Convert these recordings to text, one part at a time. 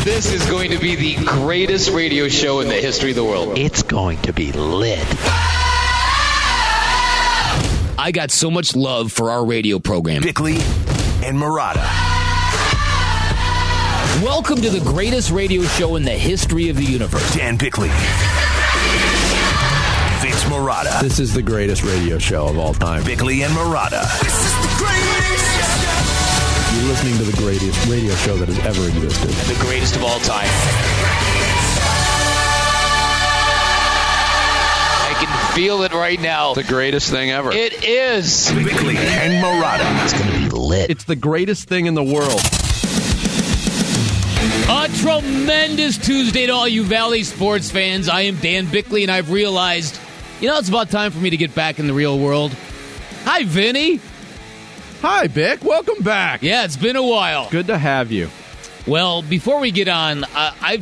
This is going to be the greatest radio show in the history of the world. It's going to be lit. I got so much love for our radio program. Bickley and Marotta. Welcome to the greatest radio show in the history of the universe. Dan Bickley. Vince Marotta. This is the greatest radio show of all time. Bickley and Marotta. This is the greatest. You're listening to the greatest radio show that has ever existed. The greatest of all time. I can feel it right now. The greatest thing ever. It is. Bickley and Marotta. It's going to be lit. It's the greatest thing in the world. A tremendous Tuesday to all you Valley sports fans. I am Dan Bickley, and I've realized, it's about time for me to get back in the real world. Hi, Vinny. Hi, Bick. Welcome back. Yeah, it's been a while. Good to have you. Well, before we get on, I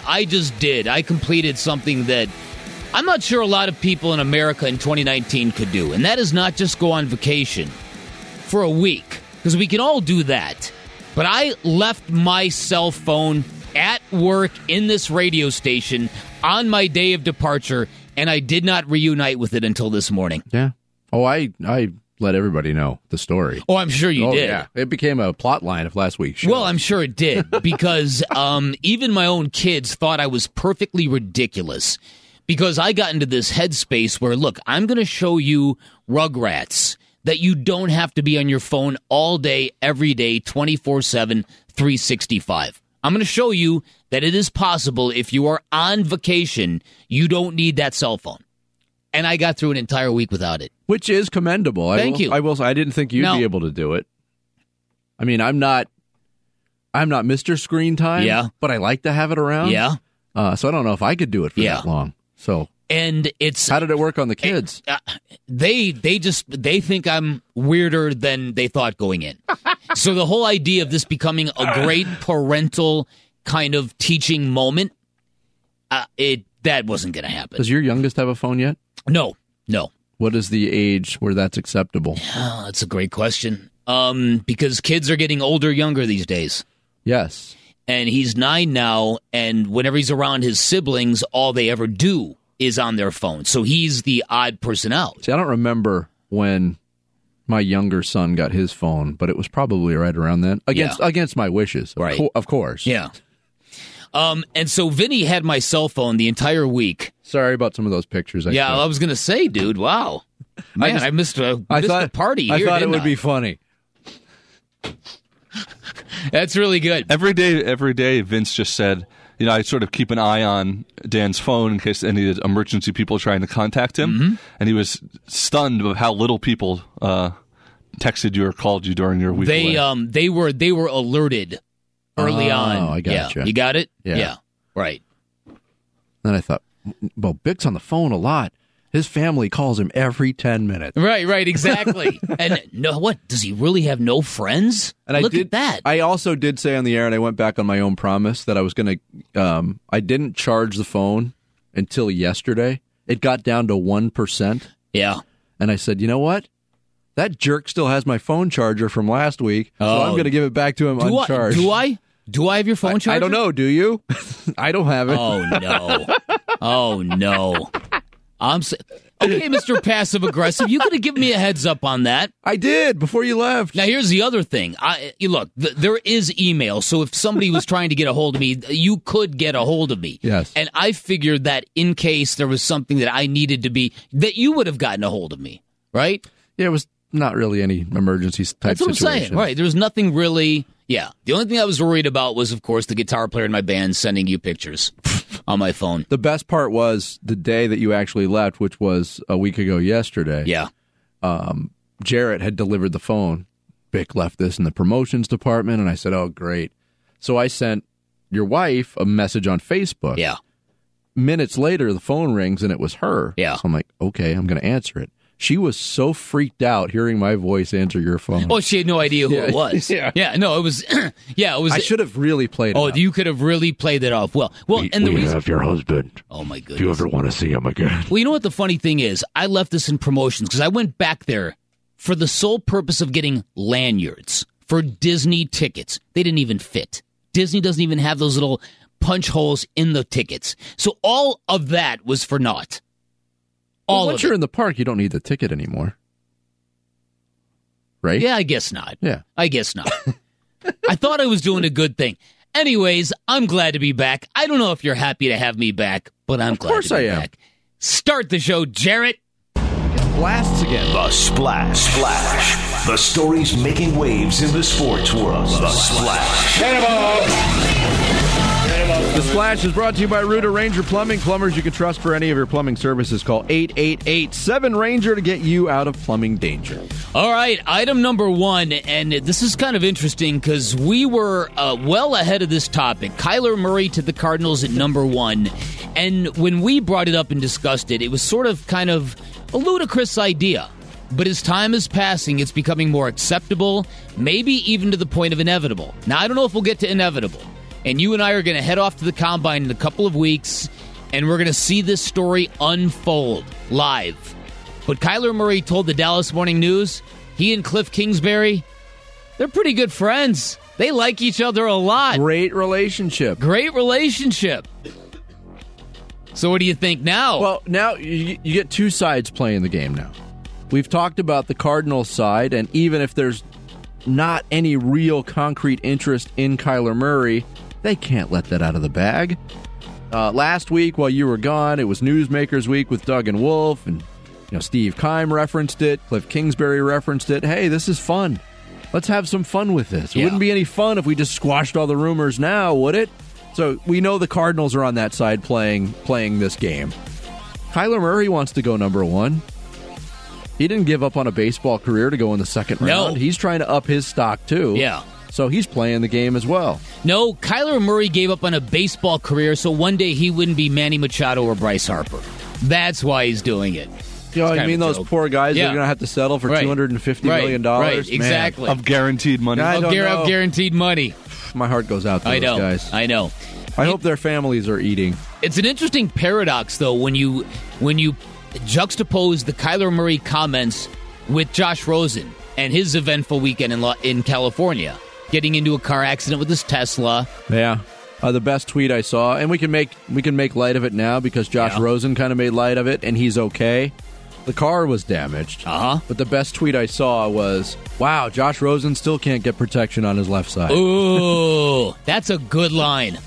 completed something that I'm not sure a lot of people in America in 2019 could do, and that is not just go on vacation for a week, because we can all do that. But I left my cell phone at work in this radio station on my day of departure, and I did not reunite with it until this morning. Yeah. Oh, I let everybody know the story. Oh, I'm sure you did. Yeah. It became a plot line of last week's show. Well, I'm sure it did, because even my own kids thought I was perfectly ridiculous, because I got into this headspace where, look, I'm going to show you Rugrats, that you don't have to be on your phone all day, every day, 24/7, 365. I'm going to show you that it is possible if you are on vacation, you don't need that cell phone. And I got through an entire week without it. Which is commendable. Thank you. I didn't think you'd be able to do it. I mean, I'm not Mr. Screen Time. Yeah. But I like to have it around. Yeah. So I don't know if I could do it for that long. So. And it's how did it work on the kids? They think I'm weirder than they thought going in. So the whole idea of this becoming a great parental kind of teaching moment, that wasn't going to happen. Does your youngest have a phone yet? No. What is the age where that's acceptable? Oh, that's a great question. Because kids are getting older, younger these days. Yes. And he's 9 now, and whenever he's around his siblings, all they ever do is on their phone. So he's the odd person out. See, I don't remember when my younger son got his phone, but it was probably right around then. Against my wishes, of course. Yeah. And so Vinny had my cell phone the entire week. Sorry about some of those pictures. I was going to say, dude, wow. Man, I missed a party here, I thought it would be funny. That's really good. Every day, Vince just said, I sort of keep an eye on Dan's phone in case any emergency people are trying to contact him. Mm-hmm. And he was stunned of how little people texted you or called you during your week away. They were alerted early on. Oh, I got you. You got it? Yeah. Right. Then I thought, well, Bick's on the phone a lot. His family calls him every 10 minutes. Right, exactly. And what? Does he really have no friends? And Look at that. I also did say on the air, and I went back on my own promise, that I was going to, I didn't charge the phone until yesterday. It got down to 1%. Yeah. And I said, you know what? That jerk still has my phone charger from last week, so I'm going to give it back to him uncharged. Do I have your phone charger? I don't know. Do you? I don't have it. Oh, no. Okay, Mr. Passive Aggressive, you could have given me a heads up on that. I did before you left. Now, here's the other thing. Look, there is email, so if somebody was trying to get a hold of me, you could get a hold of me. Yes. And I figured that in case there was something that I needed to be, that you would have gotten a hold of me, right? Yeah, it was not really any emergency type situation. That's what I'm saying. Right. There was nothing really. Yeah. The only thing I was worried about was, of course, the guitar player in my band sending you pictures on my phone. The best part was the day that you actually left, which was a week ago yesterday. Yeah. Jarrett had delivered the phone. Bick left this in the promotions department, and I said, oh, great. So I sent your wife a message on Facebook. Yeah. Minutes later, the phone rings, and it was her. Yeah. So I'm like, okay, I'm going to answer it. She was so freaked out hearing my voice answer your phone. Oh, she had no idea who it was. Yeah. No, it was. It was. I should have really played it. Oh, up. You could have really played it off. Well, and the reason. Have your husband. Oh my goodness. If you ever want to see him again. Well, you know what the funny thing is? I left this in promotions because I went back there for the sole purpose of getting lanyards for Disney tickets. They didn't even fit. Disney doesn't even have those little punch holes in the tickets. So all of that was for naught. Once you're in the park, you don't need the ticket anymore. Right? Yeah, I guess not. Yeah. I guess not. I thought I was doing a good thing. Anyways, I'm glad to be back. I don't know if you're happy to have me back, but I'm glad to be back. Start the show, Jarrett. Blasts again. The Splash. Splash. The stories making waves in the sports world. The Splash. The Splash is brought to you by Ruta Ranger Plumbing. Plumbers you can trust for any of your plumbing services. Call 888-7RANGER to get you out of plumbing danger. All right, item number one, and this is kind of interesting because we were well ahead of this topic. Kyler Murray to the Cardinals at number one. And when we brought it up and discussed it, it was sort of kind of a ludicrous idea. But as time is passing, it's becoming more acceptable, maybe even to the point of inevitable. Now, I don't know if we'll get to inevitable. And you and I are going to head off to the Combine in a couple of weeks, and we're going to see this story unfold live. But Kyler Murray told the Dallas Morning News, he and Cliff Kingsbury, they're pretty good friends. They like each other a lot. Great relationship. Great relationship. So what do you think now? Well, now you get two sides playing the game now. We've talked about the Cardinals side, and even if there's not any real concrete interest in Kyler Murray, they can't let that out of the bag. Last week, while you were gone, it was Newsmakers Week with Doug and Wolf, and Steve Keim referenced it, Cliff Kingsbury referenced it. Hey, this is fun. Let's have some fun with this. It wouldn't be any fun if we just squashed all the rumors now, would it? So we know the Cardinals are on that side playing this game. Kyler Murray wants to go number one. He didn't give up on a baseball career to go in the second round. He's trying to up his stock, too. Yeah. So he's playing the game as well. No, Kyler Murray gave up on a baseball career so one day he wouldn't be Manny Machado or Bryce Harper. That's why he's doing it. I mean those poor guys that are going to have to settle for $250 million? Right, exactly. Man. Of guaranteed money. Of guaranteed money. My heart goes out to those guys. I know. I hope their families are eating. It's an interesting paradox, though, when you juxtapose the Kyler Murray comments with Josh Rosen and his eventful weekend in California, getting into a car accident with his Tesla. Yeah. The best tweet I saw, and we can make light of it now because Josh Rosen kind of made light of it, and he's okay. The car was damaged. But the best tweet I saw was, wow, Josh Rosen still can't get protection on his left side. Ooh, that's a good line.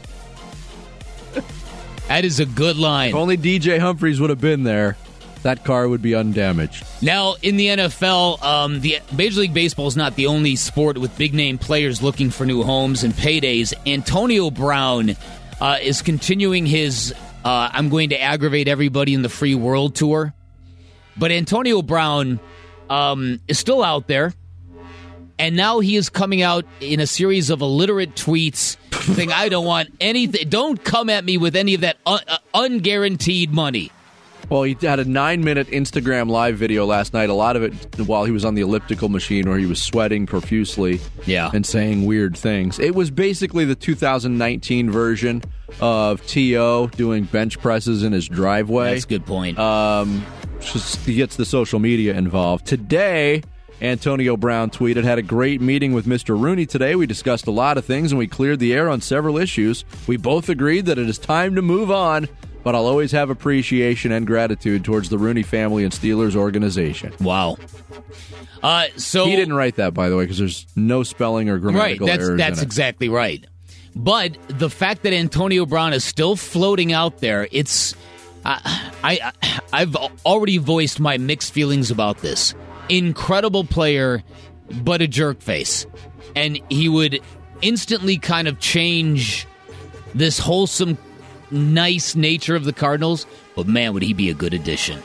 That is a good line. If only DJ Humphries would have been there, that car would be undamaged. Now, in the NFL, the Major League Baseball is not the only sport with big-name players looking for new homes and paydays. Antonio Brown is continuing his I'm going to aggravate everybody in the free world tour. But Antonio Brown is still out there, and now he is coming out in a series of illiterate tweets saying, I don't want anything. Don't come at me with any of that unguaranteed money. Well, he had a 9-minute Instagram live video last night, a lot of it while he was on the elliptical machine where he was sweating profusely and saying weird things. It was basically the 2019 version of T.O. doing bench presses in his driveway. That's a good point. He gets the social media involved. Today, Antonio Brown tweeted, had a great meeting with Mr. Rooney today. We discussed a lot of things and we cleared the air on several issues. We both agreed that it is time to move on, but I'll always have appreciation and gratitude towards the Rooney family and Steelers organization. Wow. So he didn't write that, by the way, because there's no spelling or grammatical errors in it. That's exactly right. But the fact that Antonio Brown is still floating out there, it's I've already voiced my mixed feelings about this. Incredible player, but a jerk face. And he would instantly kind of change this wholesome, nice nature of the Cardinals. But man, would he be a good addition.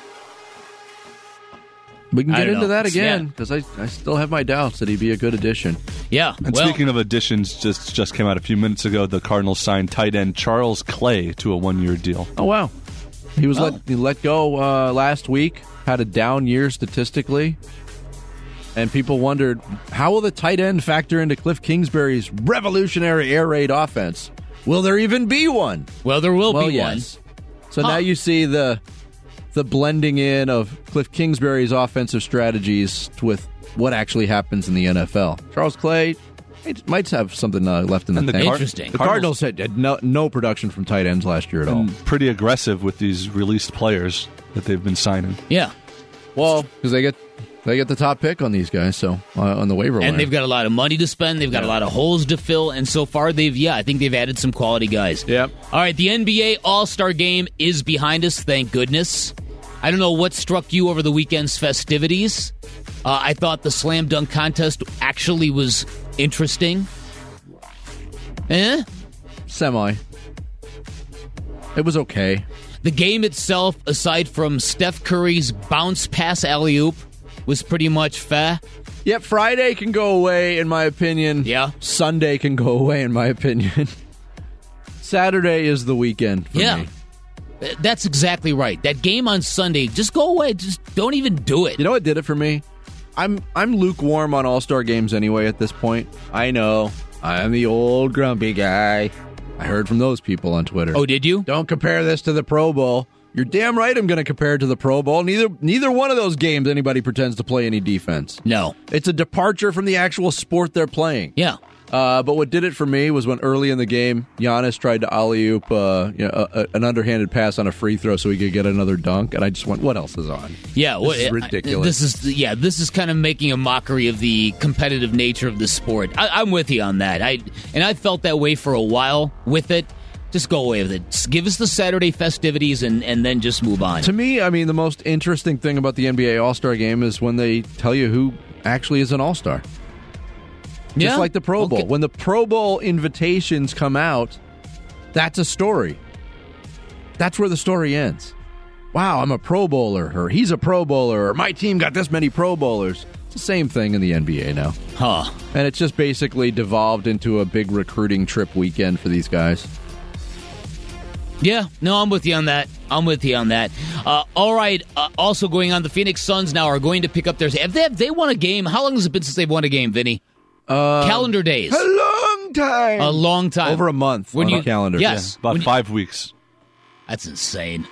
We can get into that again, because I still have my doubts that he'd be a good addition. Yeah. And speaking of additions, just came out a few minutes ago, the Cardinals signed tight end Charles Clay to a 1-year deal. Oh, wow. He was let go last week, had a down year statistically, and people wondered, how will the tight end factor into Cliff Kingsbury's revolutionary air raid offense? Will there even be one? Well, there will be one. So now you see the blending in of Cliff Kingsbury's offensive strategies with what actually happens in the NFL. Charles Clay, It might have something left in the tank. Interesting. The Cardinals had no production from top ends last year at all. Pretty aggressive with these released players that they've been signing. Yeah. Well, because they get the top pick on these guys, so on the waiver wire. And they've got a lot of money to spend. They've got a lot of holes to fill. And so far, I think they've added some quality guys. Yep. All right, the NBA All-Star Game is behind us, thank goodness. I don't know what struck you over the weekend's festivities. I thought the slam dunk contest actually was interesting. Semi. It was okay. The game itself, aside from Steph Curry's bounce pass alley-oop, was pretty much fair. Yep, Friday can go away, in my opinion. Yeah. Sunday can go away, in my opinion. Saturday is the weekend for me. That's exactly right. That game on Sunday, just go away. Just don't even do it. You know what did it for me? I'm lukewarm on All-Star games anyway at this point. I know. I'm the old grumpy guy. I heard from those people on Twitter. Oh, did you? Don't compare this to the Pro Bowl. You're damn right I'm going to compare it to the Pro Bowl. Neither one of those games anybody pretends to play any defense. No. It's a departure from the actual sport they're playing. Yeah. But what did it for me was when early in the game, Giannis tried to alley-oop an underhanded pass on a free throw so he could get another dunk, and I just went, what else is on? Yeah, this is ridiculous. This is kind of making a mockery of the competitive nature of the sport. I'm with you on that. I felt that way for a while with it. Just go away with it. Just give us the Saturday festivities and then just move on. To me, I mean, the most interesting thing about the NBA All-Star Game is when they tell you who actually is an All-Star. Just like the Pro Bowl. Okay. When the Pro Bowl invitations come out, that's a story. That's where the story ends. Wow, I'm a Pro Bowler, or he's a Pro Bowler, or my team got this many Pro Bowlers. It's the same thing in the NBA now. Huh. And it's just basically devolved into a big recruiting trip weekend for these guys. Yeah, no, I'm with you on that. All right, also going on, the Phoenix Suns now are going to pick up theirs. Have they won a game? How long has it been since they've won a game, Vinny? Calendar days. A long time. Over a month on the calendar. Yes. Yeah, about 5 weeks. That's insane.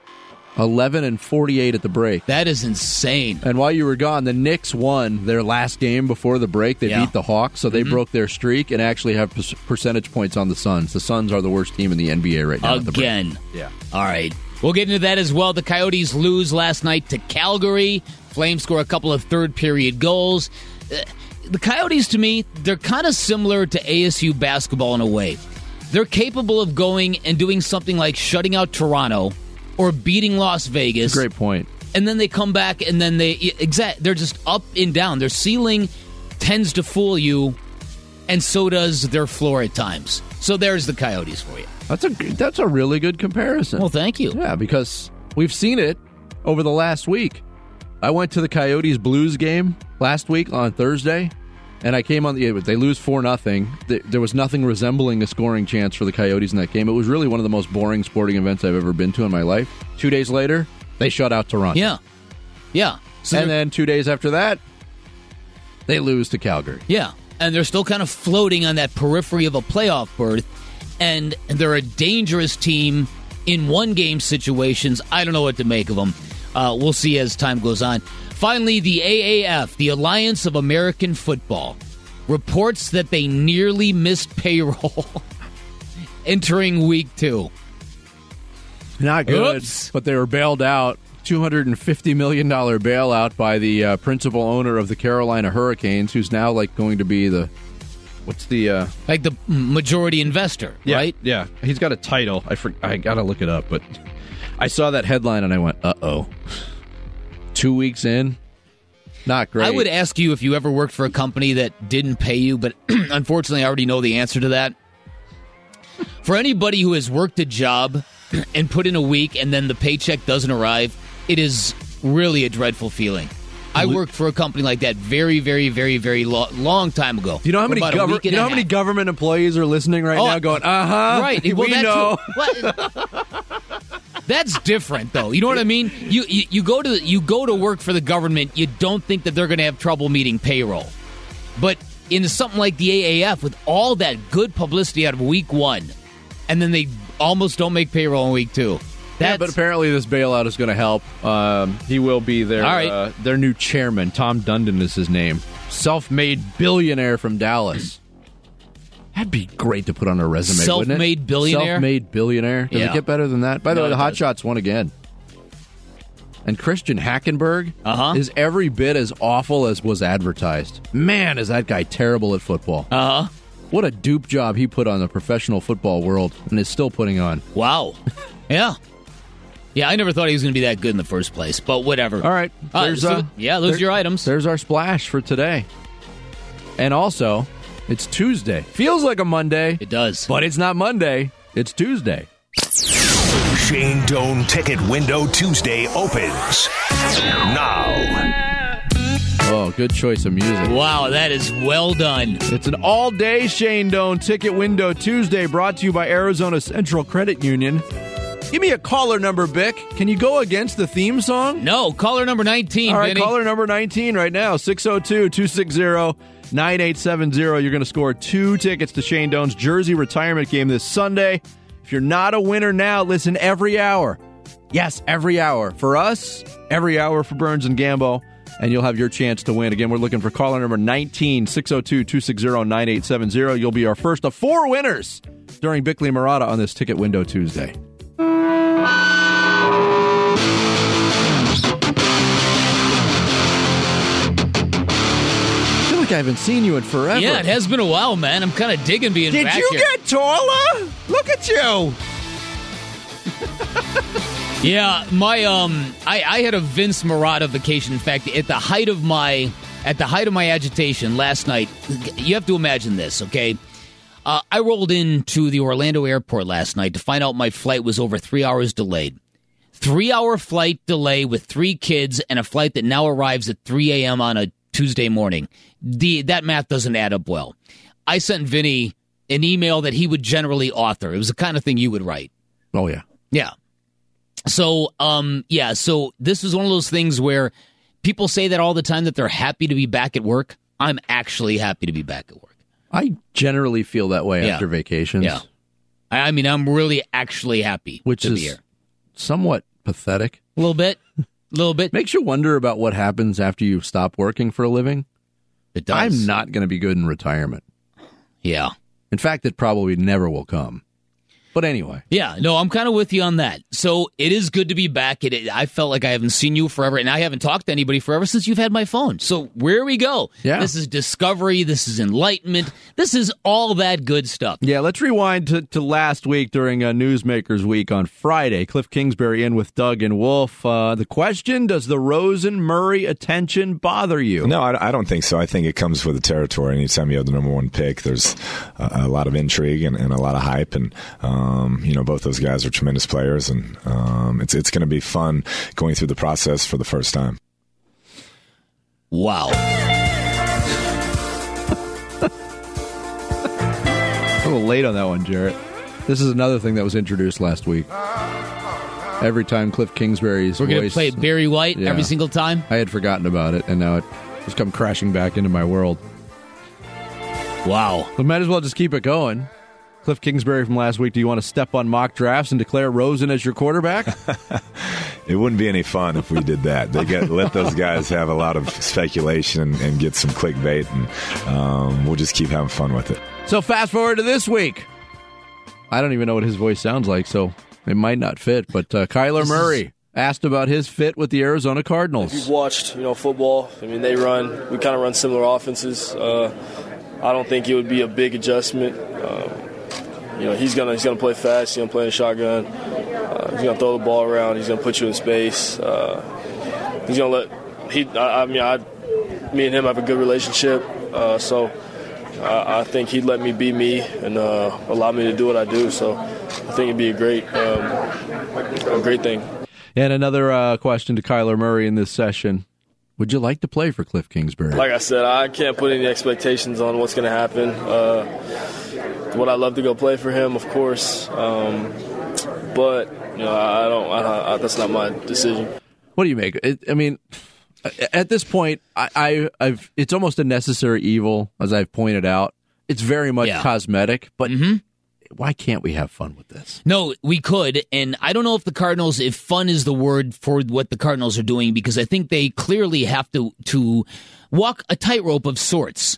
11-48 at the break. That is insane. And while you were gone, the Knicks won their last game before the break. They beat the Hawks, so they broke their streak and actually have percentage points on the Suns. The Suns are the worst team in the NBA right now. Again. Yeah. All right. We'll get into that as well. The Coyotes lose last night to Calgary. Flames score a couple of third-period goals. The Coyotes, to me, they're kind of similar to ASU basketball in a way. They're capable of going and doing something like shutting out Toronto or beating Las Vegas. Great point. And then they come back and then they're just up and down. Their ceiling tends to fool you, and so does their floor at times. So there's the Coyotes for you. That's a really good comparison. Well, thank you. Yeah, because we've seen it over the last week. I went to the Coyotes Blues game last week on Thursday, and I came on they lose 4-0. There was nothing resembling a scoring chance for the Coyotes in that game. It was really one of the most boring sporting events I've ever been to in my life. 2 days later, they shut out Toronto. Yeah. So and then 2 days after that, they lose to Calgary. Yeah, and they're still kind of floating on that periphery of a playoff berth, and they're a dangerous team in one-game situations. I don't know what to make of them. We'll see as time goes on. Finally, the AAF, the Alliance of American Football, reports that they nearly missed payroll entering week 2. Not good, Oops. but they were bailed out. $250 million bailout by the principal owner of the Carolina Hurricanes, who's now going to be the like the majority investor, right? Yeah, he's got a title. I gotta look it up, but I saw that headline and I went, uh-oh. 2 weeks in? Not great. I would ask you if you ever worked for a company that didn't pay you, but unfortunately I already know the answer to that. For anybody who has worked a job and put in a week and then the paycheck doesn't arrive, it is really a dreadful feeling. I worked for a company like that very, very, very, very long time ago. Do you know how many government employees are listening right now going, right. We know. That's different, though. You know what I mean? You go to work for the government, you don't think that they're going to have trouble meeting payroll. But in something like the AAF, with all that good publicity out of week 1, and then they almost don't make payroll in week 2. Yeah, but apparently this bailout is going to help. He will be their new chairman. Tom Dundon is his name. Self-made billionaire from Dallas. That'd be great to put on a resume, wouldn't it? Self-made billionaire? Self-made billionaire. Does it get better than that? By the way, the Hot Shots won again. And Christian Hackenberg is every bit as awful as was advertised. Man, is that guy terrible at football. What a dupe job he put on the professional football world and is still putting on. Wow. Yeah. Yeah, I never thought he was going to be that good in the first place, but whatever. All right. Those are your items. There's our splash for today. And also, it's Tuesday. Feels like a Monday. It does. But it's not Monday. It's Tuesday. Shane Doan Ticket Window Tuesday opens now. Oh, good choice of music. Wow, that is well done. It's an all-day Shane Doan Ticket Window Tuesday brought to you by Arizona Central Credit Union. Give me a caller number, Bick. Can you go against the theme song? No, caller number 19, All right, Vinny. caller number 19 right now, 602-260-9870. You're going to score 2 tickets to Shane Doan's Jersey retirement game this Sunday. If you're not a winner now, listen every hour. Yes, every hour. For us, every hour for Burns and Gambo, and you'll have your chance to win. Again, we're looking for caller number 19, 602-260-9870. You'll be our first of 4 winners during Bickley and Murata on this Ticket Window Tuesday. I feel like I haven't seen you in forever. Yeah, it has been a while, man. I'm kind of digging being back here. Did you get taller? Look at you. Yeah, my I had a Vince Murata vacation. In fact, at the height of my agitation last night, you have to imagine this, okay? I rolled into the Orlando airport last night to find out my flight was over 3 hours delayed. 3-hour flight delay with 3 kids and a flight that now arrives at 3 a.m. on a Tuesday morning. That math doesn't add up well. I sent Vinny an email that he would generally author. It was the kind of thing you would write. Oh, yeah. Yeah. So, so this is one of those things where people say that all the time that they're happy to be back at work. I'm actually happy to be back at work. I generally feel that way after vacations. Yeah. I mean, I'm really actually happy which to is be here. Somewhat pathetic. A little bit. Makes you wonder about what happens after you stop working for a living. It does. I'm not going to be good in retirement. Yeah. In fact, it probably never will come. But anyway. Yeah, no, I'm kind of with you on that. So it is good to be back. I felt like I haven't seen you forever, and I haven't talked to anybody forever since you've had my phone. So where we go. Yeah. This is discovery. This is enlightenment. This is all that good stuff. Yeah, let's rewind to last week during Newsmakers Week on Friday. Cliff Kingsbury in with Doug and Wolf. The question, does the Rosen-Murray attention bother you? No, I don't think so. I think it comes with the territory. Anytime you have the number 1 pick, there's a lot of intrigue and a lot of hype, and both those guys are tremendous players, and it's going to be fun going through the process for the first time. Wow. A little late on that one, Jarrett. This is another thing that was introduced last week. Every time Cliff Kingsbury's We're voice... We're going to play Barry White Yeah. every single time? I had forgotten about it, and now it has come crashing back into my world. Wow. We might as well just keep it going. Cliff Kingsbury from last week, do you want to step on mock drafts and declare Rosen as your quarterback? It wouldn't be any fun if we did that. Let those guys have a lot of speculation and get some clickbait, and we'll just keep having fun with it. So fast forward to this week. I don't even know what his voice sounds like, so it might not fit. But Kyler Murray asked about his fit with the Arizona Cardinals. If you've watched, football, we kind of run similar offenses. I don't think it would be a big adjustment. He's gonna play fast. He's gonna play in a shotgun. He's gonna throw the ball around. He's gonna put you in space. He's gonna me and him have a good relationship. So I think he'd let me be me and allow me to do what I do. So I think it'd be a great thing. And another question to Kyler Murray in this session. Would you like to play for Cliff Kingsbury? Like I said, I can't put any expectations on what's going to happen. Would I love to go play for him? Of course. But, I don't. That's not my decision. What do you make? At this point, I've it's almost a necessary evil, as I've pointed out. It's very much cosmetic, but why can't we have fun with this? No, we could, and I don't know if the Cardinals, if fun is the word for what the Cardinals are doing, because I think they clearly have to walk a tightrope of sorts.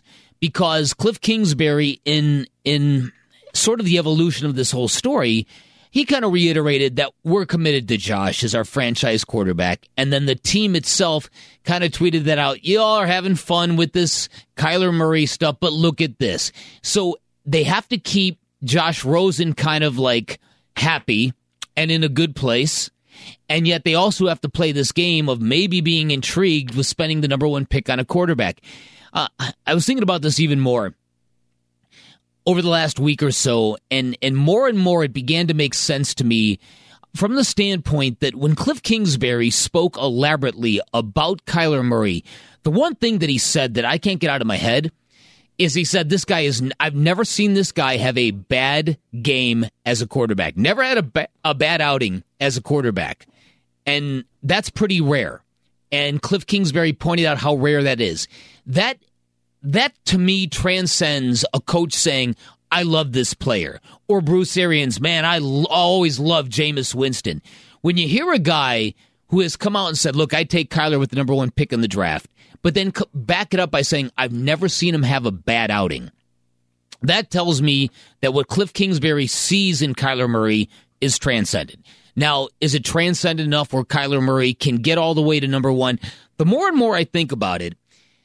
because Cliff Kingsbury, in sort of the evolution of this whole story, he kind of reiterated that we're committed to Josh as our franchise quarterback. And then the team itself kind of tweeted that out. Y'all are having fun with this Kyler Murray stuff, but look at this. So they have to keep Josh Rosen kind of like happy and in a good place. And yet they also have to play this game of maybe being intrigued with spending the number one pick on a quarterback. I was thinking about this even more over the last week or so, and more it began to make sense to me from the standpoint that when Cliff Kingsbury spoke elaborately about Kyler Murray, the one thing that he said that I can't get out of my head is he said, I've never seen this guy have a bad game as a quarterback. Never had a bad outing as a quarterback. And that's pretty rare. And Cliff Kingsbury pointed out how rare that is. That to me transcends a coach saying, I love this player. Or Bruce Arians, man, I always loved Jameis Winston. When you hear a guy who has come out and said, look, I take Kyler with the number one pick in the draft, but then back it up by saying, I've never seen him have a bad outing. That tells me that what Cliff Kingsbury sees in Kyler Murray is transcendent. Now, is it transcendent enough where Kyler Murray can get all the way to number one? The more and more I think about it,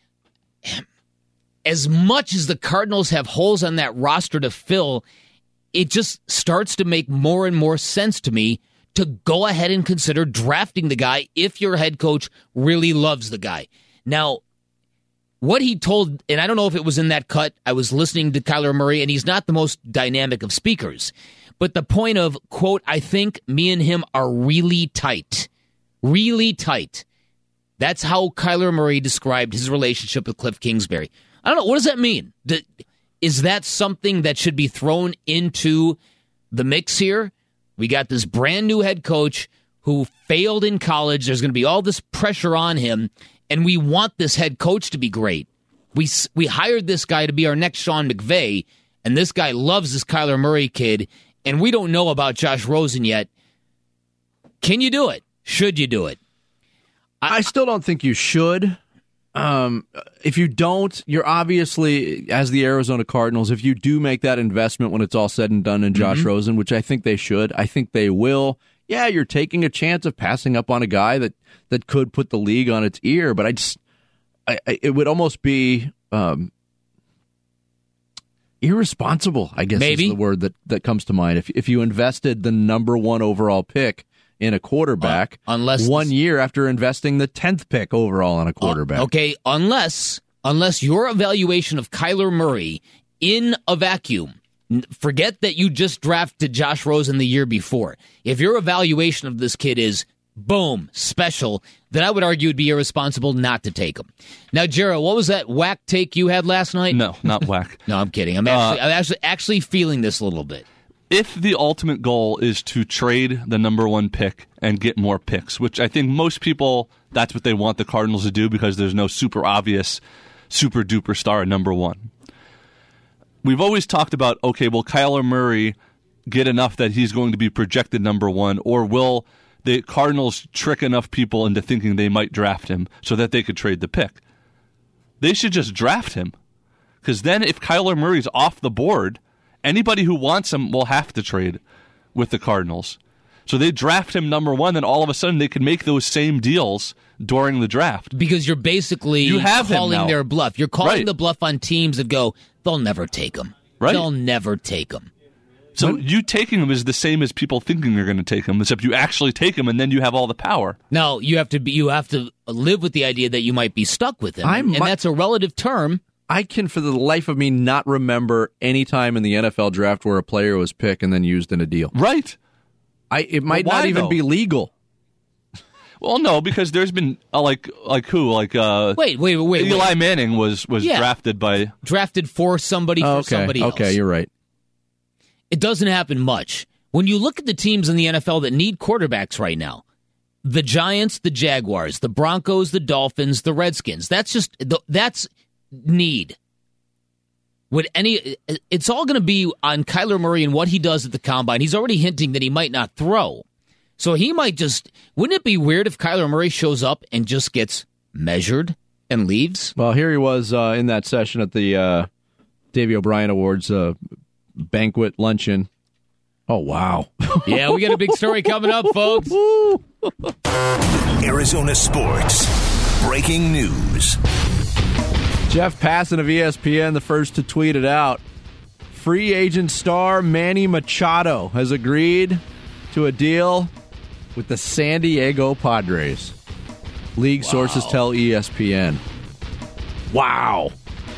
as much as the Cardinals have holes on that roster to fill, it just starts to make more and more sense to me to go ahead and consider drafting the guy if your head coach really loves the guy. Now, what he told, and I don't know if it was in that cut, I was listening to Kyler Murray, and he's not the most dynamic of speakers, but the point of, quote, I think me and him are really tight. Really tight. That's how Kyler Murray described his relationship with Cliff Kingsbury. I don't know. What does that mean? Is that something that should be thrown into the mix here? We got this brand new head coach who failed in college. There's going to be all this pressure on him, and we want this head coach to be great. We hired this guy to be our next Sean McVay, and this guy loves this Kyler Murray kid, and we don't know about Josh Rosen yet. Can you do it? Should you do it? I still don't think you should. If you don't, you're obviously, as the Arizona Cardinals, if you do make that investment when it's all said and done in Josh Rosen, which I think they should, I think they will, yeah, you're taking a chance of passing up on a guy that could put the league on its ear, but it would almost be irresponsible, I guess is the word that comes to mind. If you invested the number one overall pick in a quarterback, unless 1 year after investing the 10th pick overall in a quarterback. Okay, unless your evaluation of Kyler Murray in a vacuum, forget that you just drafted Josh Rosen the year before. If your evaluation of this kid is, boom, special, then I would argue it would be irresponsible not to take him. Now, Jarrah, what was that whack take you had last night? No, not whack. No, I'm kidding. I'm actually feeling this a little bit. If the ultimate goal is to trade the number one pick and get more picks, which I think most people, that's what they want the Cardinals to do because there's no super obvious, super duper star at number one. We've always talked about, okay, will Kyler Murray get enough that he's going to be projected number one, or will the Cardinals trick enough people into thinking they might draft him so that they could trade the pick? They should just draft him, because then if Kyler Murray's off the board, anybody who wants him will have to trade with the Cardinals. So they draft him number one, then all of a sudden they can make those same deals during the draft. Because you're basically calling their bluff. You're calling the bluff on teams that go, they'll never take him. Right. They'll never take him. So you taking him is the same as people thinking you're going to take him, except you actually take him and then you have all the power. No, you have to live with the idea that you might be stuck with him. And that's a relative term. I can, for the life of me, not remember any time in the NFL draft where a player was picked and then used in a deal. Right. It might not even be legal. Well, no, because there's been wait. Eli Manning was drafted for somebody somebody else. Okay, you're right. It doesn't happen much. When you look at the teams in the NFL that need quarterbacks right now, the Giants, the Jaguars, the Broncos, the Dolphins, the Redskins, that's need. It's all going to be on Kyler Murray and what he does at the combine. He's already hinting that he might not throw. So he might wouldn't it be weird if Kyler Murray shows up and just gets measured and leaves. Well, here he was in that session at the Davey O'Brien Awards banquet luncheon. Oh, wow. Yeah, we got a big story coming up, folks. Arizona Sports. Breaking news. Jeff Passan of ESPN, the first to tweet it out. Free agent star Manny Machado has agreed to a deal with the San Diego Padres. League sources tell ESPN. Wow.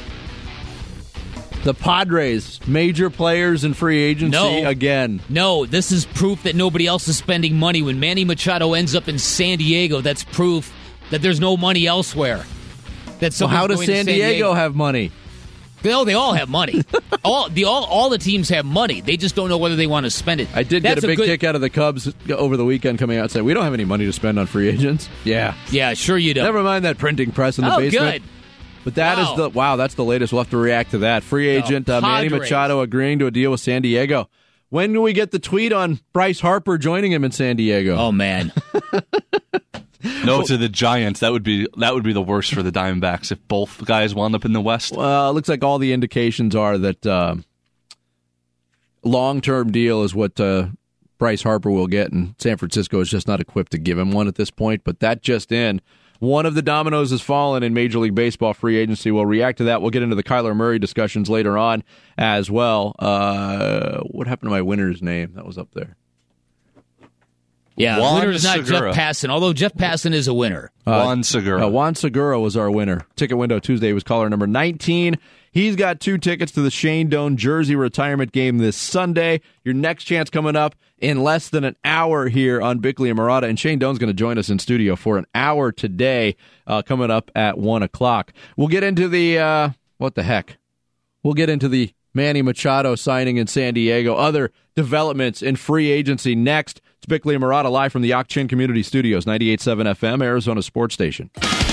The Padres, major players in free agency again. No, this is proof that nobody else is spending money. When Manny Machado ends up in San Diego, that's proof that there's no money elsewhere. Well, how does San Diego have money? They all have money. all the teams have money. They just don't know whether they want to spend it. I did get a big kick out of the Cubs over the weekend coming out and saying, we don't have any money to spend on free agents. Yeah. Yeah, sure you don't. Never mind that printing press in the basement. Good. But that is that's the latest. We'll have to react to that. Free agent Manny Machado agreeing to a deal with San Diego. When do we get the tweet on Bryce Harper joining him in San Diego? Oh, man. No, to the Giants. That would be the worst for the Diamondbacks if both guys wound up in the West. Well, it looks like all the indications are that long-term deal is what Bryce Harper will get, and San Francisco is just not equipped to give him one at this point. But that just in. One of the dominoes has fallen in Major League Baseball free agency. We'll react to that. We'll get into the Kyler Murray discussions later on as well. What happened to my winner's name? That was up there. Yeah, the winner is not Segura. Jeff Passan, although Jeff Passan is a winner. Juan Segura. Juan Segura was our winner. Ticket window Tuesday was caller number 19. He's got 2 tickets to the Shane Doan Jersey retirement game this Sunday. Your next chance coming up in less than an hour here on Bickley and Murata. And Shane Doan's going to join us in studio for an hour today, coming up at 1 o'clock. We'll get into the, what the heck? We'll get into the Manny Machado signing in San Diego, other developments in free agency next. It's Bickley and Murata live from the Ak-Chin Community Studios, 98.7 FM, Arizona Sports Station.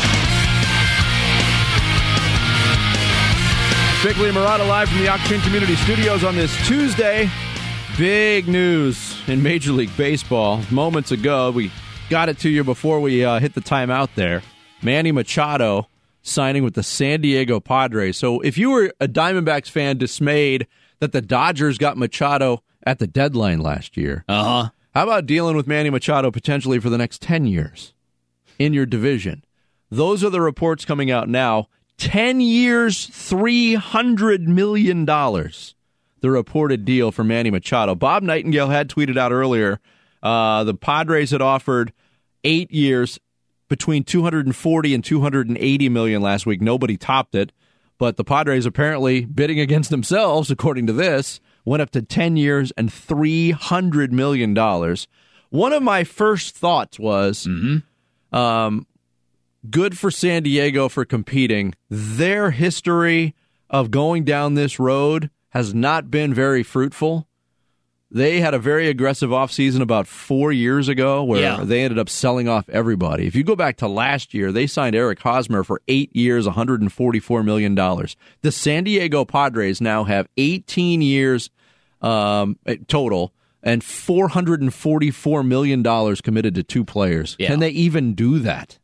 Bickley and Murata live from the Ak-Chin Community Studios on this Tuesday. Big news in Major League Baseball. Moments ago, we got it to you before we hit the timeout there. Manny Machado signing with the San Diego Padres. So if you were a Diamondbacks fan dismayed that the Dodgers got Machado at the deadline last year, how about dealing with Manny Machado potentially for the next 10 years in your division? Those are the reports coming out now. 10 years, $300 million. The reported deal for Manny Machado. Bob Nightingale had tweeted out earlier the Padres had offered 8 years between $240 and $280 million last week. Nobody topped it, but the Padres apparently bidding against themselves, according to this, went up to 10 years and $300 million. One of my first thoughts was, good for San Diego for competing. Their history of going down this road has not been very fruitful. They had a very aggressive offseason about 4 years ago where they ended up selling off everybody. If you go back to last year, they signed Eric Hosmer for 8 years, $144 million. The San Diego Padres now have 18 years total and $444 million committed to 2 players. Yeah. Can they even do that?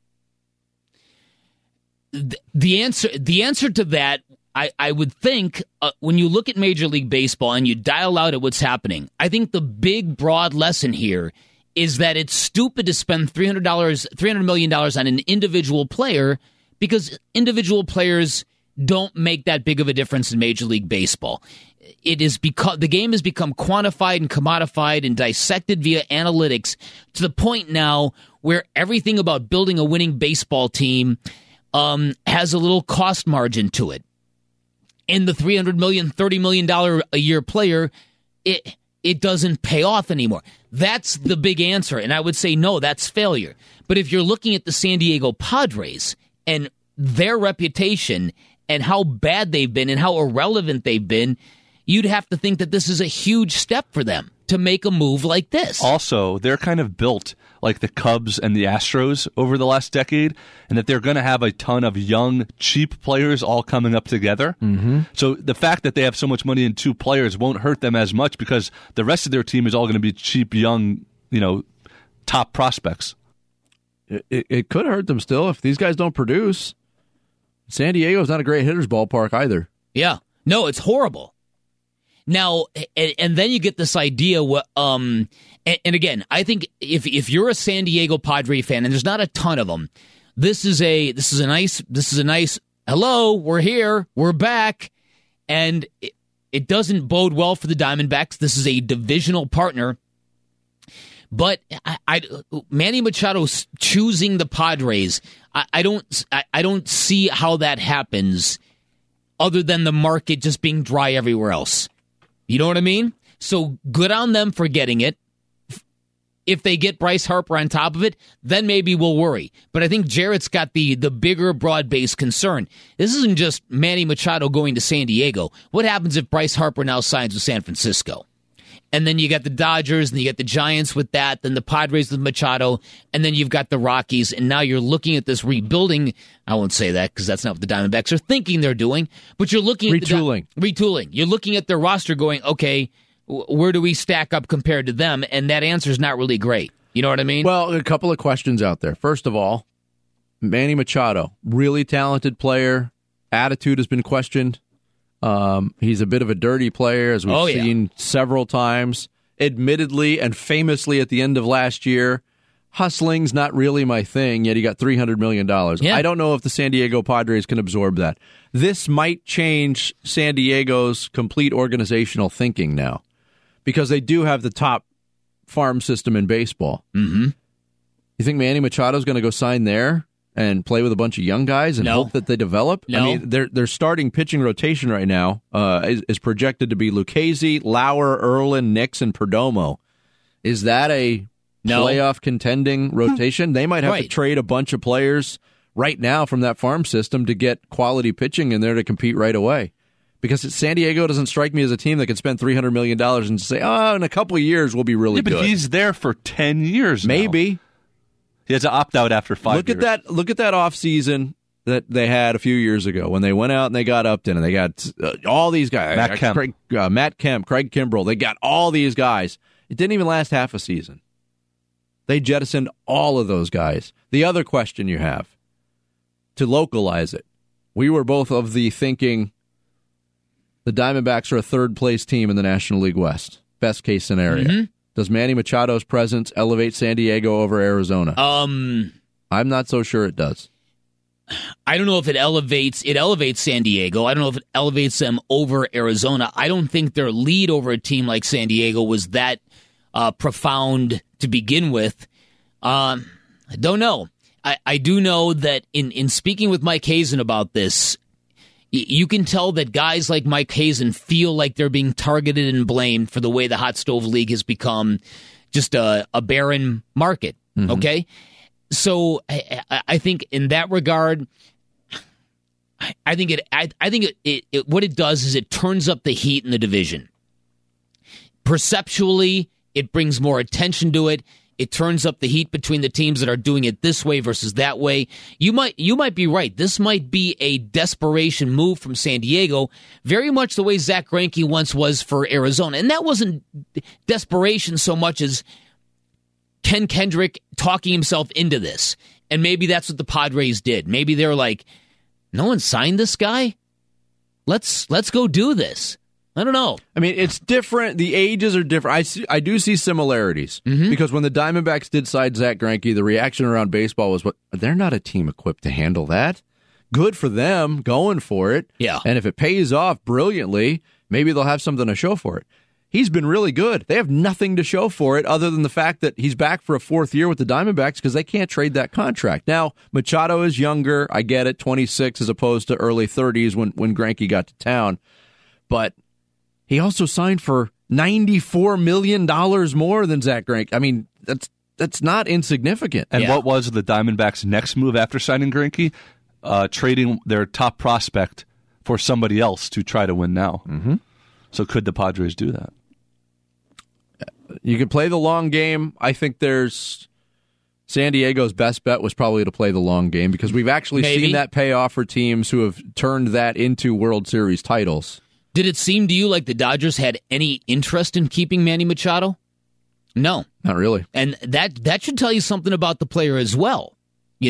The answer to that, I would think, when you look at Major League Baseball and you dial out at what's happening, I think the big, broad lesson here is that it's stupid to spend $300 million on an individual player because individual players don't make that big of a difference in Major League Baseball. It is because the game has become quantified and commodified and dissected via analytics to the point now where everything about building a winning baseball team has a little cost margin to it. And the $300 million, $30 million a year player, it doesn't pay off anymore. That's the big answer. And I would say, no, that's failure. But if you're looking at the San Diego Padres and their reputation and how bad they've been and how irrelevant they've been, you'd have to think that this is a huge step for them to make a move like this. Also, they're kind of built like the Cubs and the Astros over the last decade, and that they're going to have a ton of young, cheap players all coming up together. Mm-hmm. So the fact that they have so much money in 2 players won't hurt them as much because the rest of their team is all going to be cheap, young, top prospects. It could hurt them still if these guys don't produce. San Diego's not a great hitter's ballpark either. Yeah. No, it's horrible. Now, and then you get this idea, and again, I think if you're a San Diego Padre fan, and there's not a ton of them, this is a nice, hello, we're here, we're back, and it doesn't bode well for the Diamondbacks. This is a divisional partner. But Manny Machado choosing the Padres, I don't see how that happens other than the market just being dry everywhere else. You know what I mean? So good on them for getting it. If they get Bryce Harper on top of it, then maybe we'll worry. But I think Jarrett's got the bigger, broad-based concern. This isn't just Manny Machado going to San Diego. What happens if Bryce Harper now signs with San Francisco? And then you got the Dodgers, and you got the Giants with that, then the Padres with Machado, and then you've got the Rockies, and now you're looking at this rebuilding. I won't say that because that's not what the Diamondbacks are thinking they're doing, but you're looking at retooling. You're looking at their roster going, okay, where do we stack up compared to them? And that answer is not really great. You know what I mean? Well, a couple of questions out there. First of all, Manny Machado, really talented player. Attitude has been questioned. He's a bit of a dirty player, as we've seen several times. Admittedly and famously at the end of last year, hustling's not really my thing, yet he got $300 million. Yeah. I don't know if the San Diego Padres can absorb that. This might change San Diego's complete organizational thinking now, because they do have the top farm system in baseball. Mm-hmm. You think Manny Machado's going to go sign there and play with a bunch of young guys and hope that they develop? No. I mean, their starting pitching rotation right now is projected to be Lucchesi, Lauer, Erlin, Nix, and Perdomo. Is that a playoff contending rotation? They might have to trade a bunch of players right now from that farm system to get quality pitching in there to compete right away. Because San Diego doesn't strike me as a team that can spend $300 million and say, in a couple of years we'll be really good. But he's there for 10 years now. Maybe. He has to opt out after 5 years. Look at that offseason that they had a few years ago when they went out and they got Upton and they got all these guys. Matt Kemp, Craig Kimbrell. They got all these guys. It didn't even last half a season. They jettisoned all of those guys. The other question you have, to localize it, we were both of the thinking the Diamondbacks are a third-place team in the National League West. Best case scenario. Mm-hmm. Does Manny Machado's presence elevate San Diego over Arizona? I'm not so sure it does. I don't know if it elevates San Diego. I don't know if it elevates them over Arizona. I don't think their lead over a team like San Diego was that profound to begin with. I don't know. I do know that in speaking with Mike Hazen about this, you can tell that guys like Mike Hazen feel like they're being targeted and blamed for the way the Hot Stove League has become just a barren market. Mm-hmm. Okay? So I think in that regard, I think what it does is it turns up the heat in the division. Perceptually, it brings more attention to it. It turns up the heat between the teams that are doing it this way versus that way. You might be right. This might be a desperation move from San Diego, very much the way Zach Greinke once was for Arizona. And that wasn't desperation so much as Ken Kendrick talking himself into this. And maybe that's what the Padres did. Maybe they're like, no one signed this guy? Let's go do this. I don't know. I mean, it's different. The ages are different. I do see similarities because when the Diamondbacks did sign Zach Greinke, the reaction around baseball was, "What? They're not a team equipped to handle that." Good for them, going for it. Yeah. And if it pays off brilliantly, maybe they'll have something to show for it. He's been really good. They have nothing to show for it other than the fact that he's back for a fourth year with the Diamondbacks because they can't trade that contract. Now, Machado is younger. I get it, 26 as opposed to early 30s when Greinke got to town. But he also signed for $94 million more than Zach Greinke. I mean, that's not insignificant. And what was the Diamondbacks' next move after signing Greinke? Trading their top prospect for somebody else to try to win now. Mm-hmm. So could the Padres do that? You can play the long game. I think San Diego's best bet was probably to play the long game because we've actually seen that pay off for teams who have turned that into World Series titles. Did it seem to you like the Dodgers had any interest in keeping Manny Machado? No. Not really. And that should tell you something about the player as well. You know?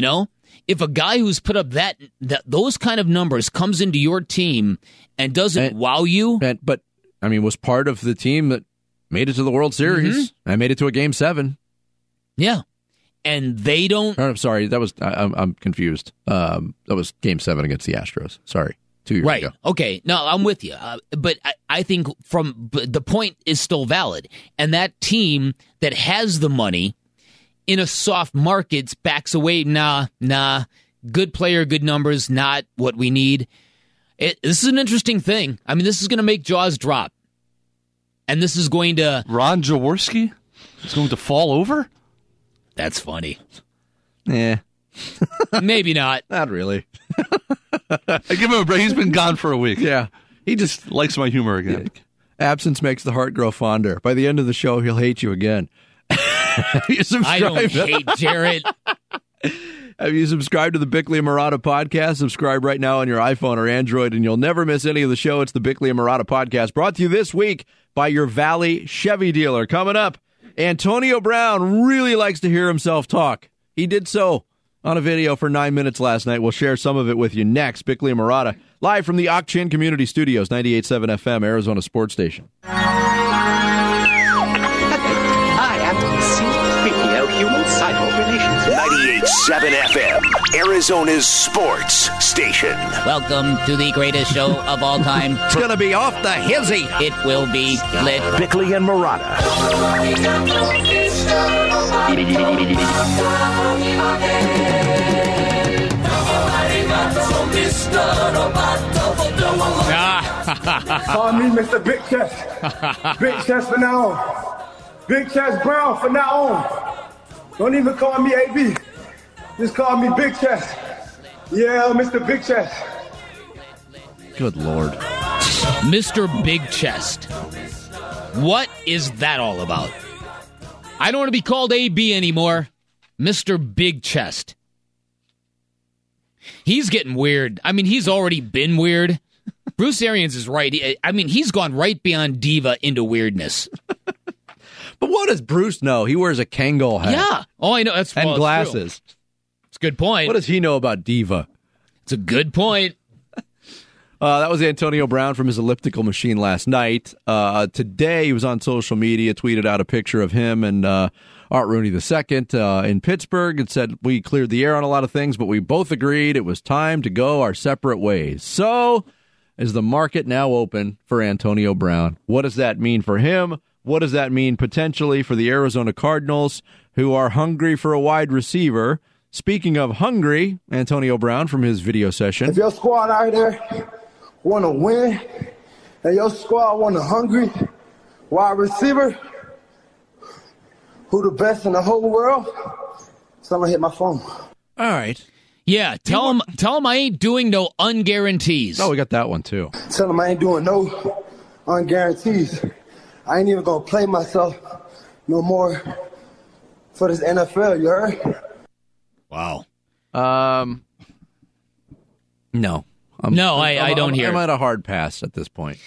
if a guy who's put up those kind of numbers comes into your team and doesn't wow you, but I mean, was part of the team that made it to the World Series. I made it to a Game 7. Yeah, and they don't. I'm sorry, that was I'm confused. That was Game 7 against the Astros. Sorry, 2 years ago. Okay, no, I'm with you. But I think the point is still valid, and that team that has the money in a soft market backs away. Nah. Good player, good numbers, not what we need. This is an interesting thing. I mean, this is going to make jaws drop. And this is going to... Ron Jaworski is going to fall over? That's funny. Yeah. Maybe not. Not really. I give him a break. He's been gone for a week. Yeah. He just likes my humor again. Absence makes the heart grow fonder. By the end of the show, he'll hate you again. I don't hate Jared. Have you subscribed to the Bickley and Marotta podcast? Subscribe right now on your iPhone or Android, and you'll never miss any of the show. It's the Bickley and Marotta podcast, brought to you this week by your Valley Chevy dealer. Coming up, Antonio Brown really likes to hear himself talk. He did so on a video for 9 minutes last night. We'll share some of it with you next. Bickley and Marotta, live from the Ak-Chin Community Studios, 98.7 FM, Arizona Sports Station. I am C-3PO Human Cyber Relations. 98.7 FM, Arizona's sports station. Welcome to the greatest show of all time. It's going to be off the hizzy. It will be lit. Bickley and Marotta. Call me Mr. Big Chest. Big Chest for now on. Big Chest Brown for now on. Don't even call me AB. Just call me Big Chest. Yeah, Mr. Big Chest. Good Lord. Mr. Big Chest. What is that all about? I don't want to be called AB anymore. Mr. Big Chest. He's getting weird. I mean, he's already been weird. Bruce Arians is right. I mean, he's gone right beyond diva into weirdness. But what does Bruce know? He wears a Kangol hat. Yeah. Oh, I know. That's and glasses. It's a good point. What does he know about diva? It's a good point. That was Antonio Brown from his elliptical machine last night. Today, he was on social media, tweeted out a picture of him and Art Rooney II in Pittsburgh. It said, we cleared the air on a lot of things, but we both agreed it was time to go our separate ways. So, is the market now open for Antonio Brown? What does that mean for him? What does that mean potentially for the Arizona Cardinals, who are hungry for a wide receiver? Speaking of hungry, Antonio Brown from his video session. If your squad out there want to win, and your squad want a hungry wide receiver, who the best in the whole world, someone hit my phone. All right. Yeah, tell him I ain't doing no unguarantees. Oh, we got that one too. Tell him I ain't doing no unguarantees. I ain't even going to play myself no more for this NFL, you heard? Wow. No. I don't hear. I'm at a hard pass at this point.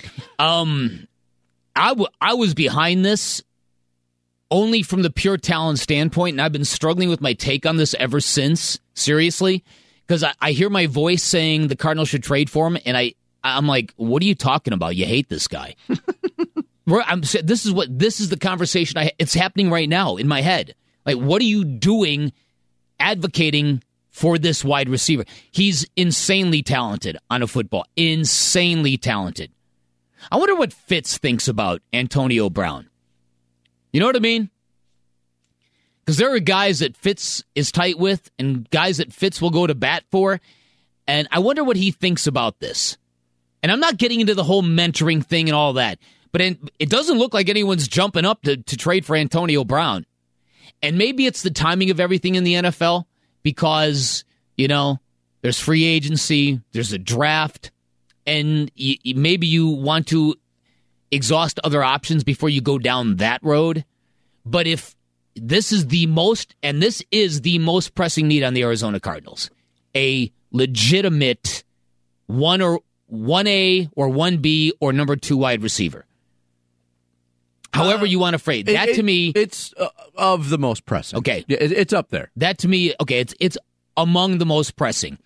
I was behind this only from the pure talent standpoint, and I've been struggling with my take on this ever since, seriously, because I hear my voice saying the Cardinals should trade for him, and I'm like, what are you talking about? You hate this guy. This is the conversation it's happening right now in my head. Like, what are you doing advocating for this wide receiver? He's insanely talented on a football. Insanely talented. I wonder what Fitz thinks about Antonio Brown. You know what I mean? Because there are guys that Fitz is tight with and guys that Fitz will go to bat for. And I wonder what he thinks about this. And I'm not getting into the whole mentoring thing and all that. But it doesn't look like anyone's jumping up to trade for Antonio Brown. And maybe it's the timing of everything in the NFL because, there's free agency, there's a draft, and maybe you want to exhaust other options before you go down that road. But if this is the most pressing need on the Arizona Cardinals, a legitimate 1A or 1B or number 2 wide receiver. However you want to phrase that, to me, it's of the most pressing. Okay, it's up there. That to me, okay, it's among the most pressing.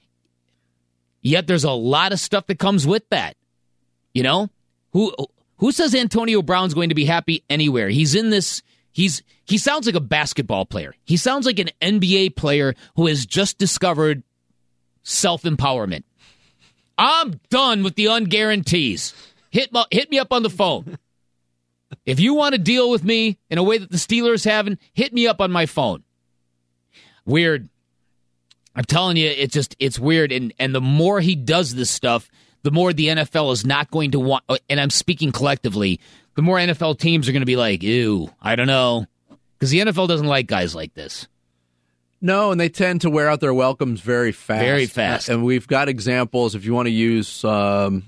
Yet there's a lot of stuff that comes with that. You know? Who says Antonio Brown's going to be happy anywhere? He's in this... He sounds like a basketball player. He sounds like an NBA player who has just discovered self-empowerment. I'm done with the unguarantees. Hit me up on the phone. If you want to deal with me in a way that the Steelers haven't, hit me up on my phone. Weird. I'm telling you, it's weird. And the more he does this stuff, the more the NFL is not going to want, and I'm speaking collectively, the more NFL teams are going to be like, ew, I don't know. Because the NFL doesn't like guys like this. No, and they tend to wear out their welcomes very fast. Very fast. And we've got examples, if you want to use Chad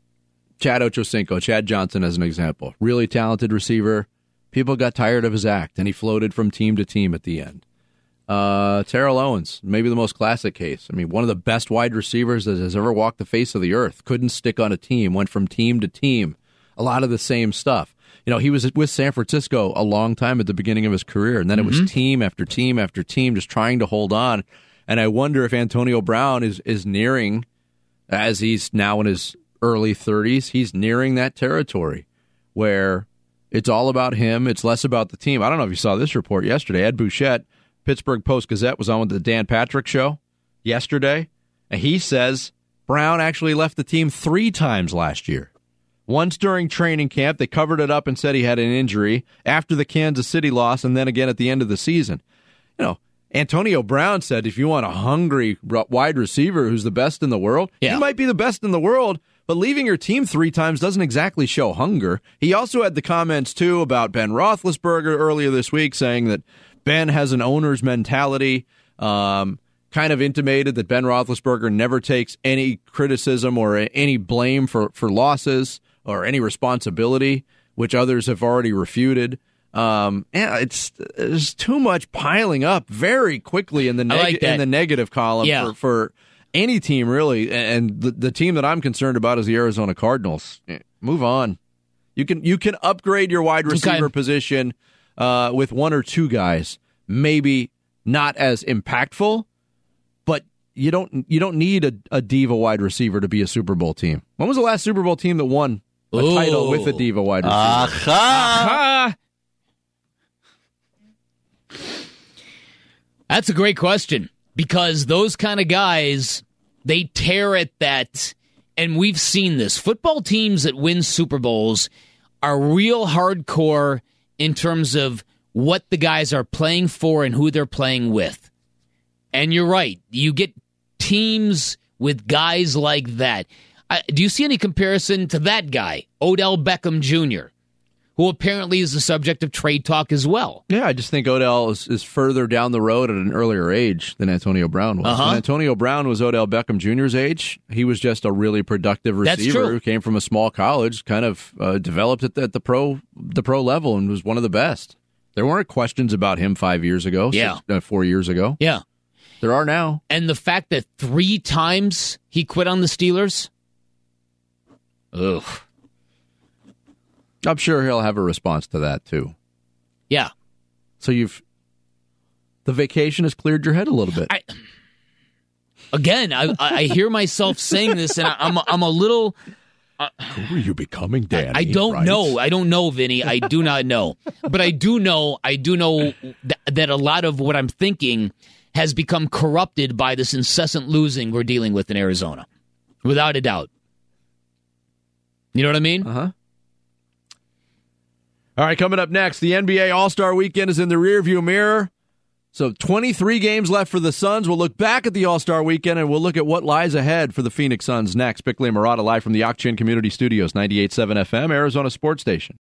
Ochocinco, Chad Johnson as an example. Really talented receiver. People got tired of his act, and he floated from team to team at the end. Terrell Owens, maybe the most classic case. I mean, one of the best wide receivers that has ever walked the face of the earth. Couldn't stick on a team, went from team to team. A lot of the same stuff. You know, he was with San Francisco a long time at the beginning of his career, and then it was team after team after team just trying to hold on. And I wonder if Antonio Brown is nearing, as he's now in his early 30s, he's nearing that territory where it's all about him. It's less about the team. I don't know if you saw this report yesterday. Ed Bouchette, Pittsburgh Post-Gazette, was on with the Dan Patrick Show yesterday, and he says Brown actually left the team 3 times last year. Once during training camp, they covered it up and said he had an injury after the Kansas City loss, and then again at the end of the season. You know, Antonio Brown said if you want a hungry wide receiver who's the best in the world, he might be the best in the world, but leaving your team 3 times doesn't exactly show hunger. He also had the comments, too, about Ben Roethlisberger earlier this week, saying that Ben has an owner's mentality, kind of intimated that Ben Roethlisberger never takes any criticism or any blame for losses or any responsibility, which others have already refuted. There's too much piling up very quickly in the negative column for any team, really. And the team that I'm concerned about is the Arizona Cardinals. Move on. You can upgrade your wide receiver position with 1 or 2 guys, maybe not as impactful, but you don't need a diva wide receiver to be a Super Bowl team. When was the last Super Bowl team that won a title with a diva wide receiver? Aha! That's a great question, because those kind of guys, they tear at that, and we've seen this. Football teams that win Super Bowls are real hardcore in terms of what the guys are playing for and who they're playing with. And you're right. You get teams with guys like that. Do you see any comparison to that guy, Odell Beckham Jr., who apparently is the subject of trade talk as well? Yeah, I just think Odell is further down the road at an earlier age than Antonio Brown was. When Antonio Brown was Odell Beckham Jr.'s age, he was just a really productive receiver who came from a small college, kind of developed at the pro level, and was one of the best. There weren't questions about him 5 years ago, 4 years ago. Yeah. There are now. And the fact that 3 times he quit on the Steelers? Ugh. I'm sure he'll have a response to that, too. Yeah. So the vacation has cleared your head a little bit. I hear myself saying this, and I'm a little... Who are you becoming, Danny? I don't know. I don't know, Vinny. I do not know. But I do know that a lot of what I'm thinking has become corrupted by this incessant losing we're dealing with in Arizona. Without a doubt. You know what I mean? Uh-huh. All right, coming up next, the NBA All-Star Weekend is in the rearview mirror. So 23 games left for the Suns. We'll look back at the All-Star Weekend, and we'll look at what lies ahead for the Phoenix Suns next. Bickley and Marotta live from the Ak-Chin Community Studios, 98.7 FM, Arizona Sports Station.